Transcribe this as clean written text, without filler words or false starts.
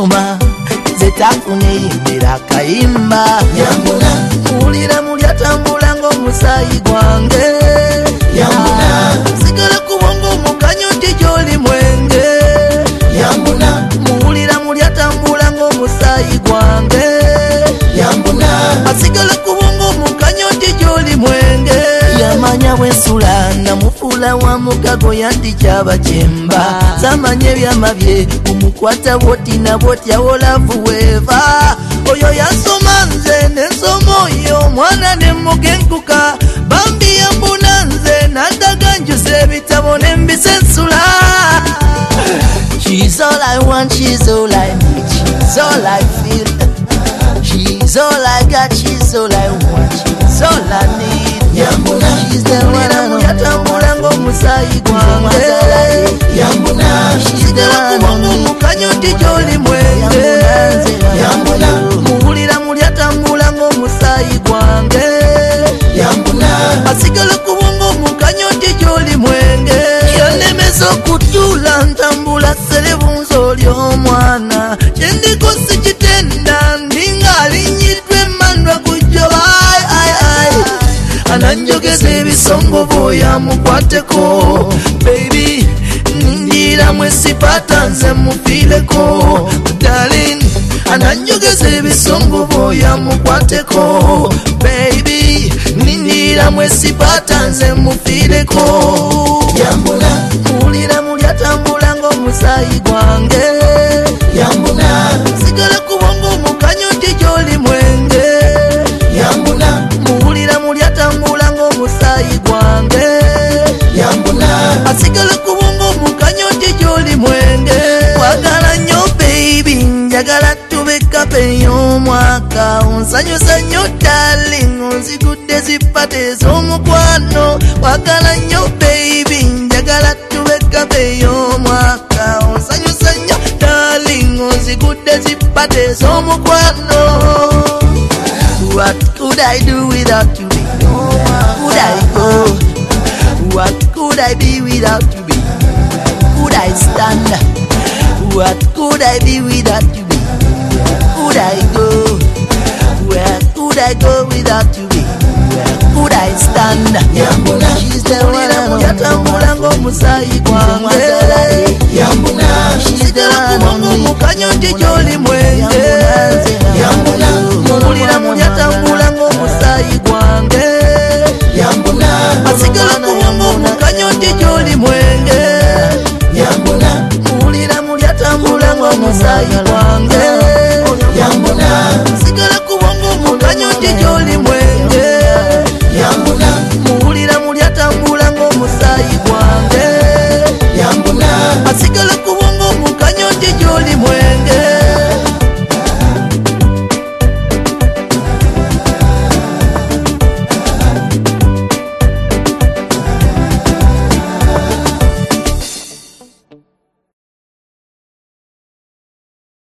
kusoma zetafune imbira kayimba Yambula mulira mulyatambula ng'omusayi gwange Yambula sigala kubongo mukanyoti gyoli mwenge Yambula mulira mulyatambula ng'omusayi gwange Yambula asigala kubongo mukanyoti gyoli mwenge yamanya bwensula namufula wa mukago yandikyaba kyemba zamanya ebyama bye omukwata bwoti na bwotya wolavuweeva oyo yasoma nze nensoma oyo omwana nemugenkuka bambi yambuna nze nadaga njuza ebitabo nembisensula. She's all I want, she's all I need, she's all I feel, she's all I got, she's all I want, she's all I need. Yambula She's the one I know. Yatambula ng'omusayi gwange Yambula sigala kubongo mukanyoti gyoli mwenge Yambula muwulira mulyatambula ng'omusayi gwange Yambula asigala kubongo mukanyoti gyoli mwenge yanemeza okutuula ntambula serebunza oli omwana kyendiko sikitenda ndinga alinyiddwa emmandwa kujjoba ananjogeza ebisongo bwoya mukwateko baby ndira mwesipata nze mufiireko darling ananjogeza ebisongo bwoya mukwateko baby ndira mwesipata nze mufiireko Yambula mulira mulyatambula ng'omusayi gwange Yambula sigala kubongo mukanyoti gyoli mwenge Yambula muwulira mulyatambula ng'omusayi gwange Yambula asigala kubongo mukanyoti gyoli mwenge kwagala nnyo baby njagala tube kape y'omwaka onsanyusa nnyo darling onzigudde zipata ez'omukwano kwagala nnyo baby njagala tube kape y'omwaka onsanyusa nnyo darling onzigudde zipata ez'omukwano. What could I do without you, baby? Where could I go? What could I be without you, baby? Could I stand? What could I be without you, baby? Could I go? Where could I go without you, baby? Where could I stand? Yambula She's the one I know. Yatambula ng'omusayi gwange Yambula sigala kubongo mukanyoti gyoli mwenge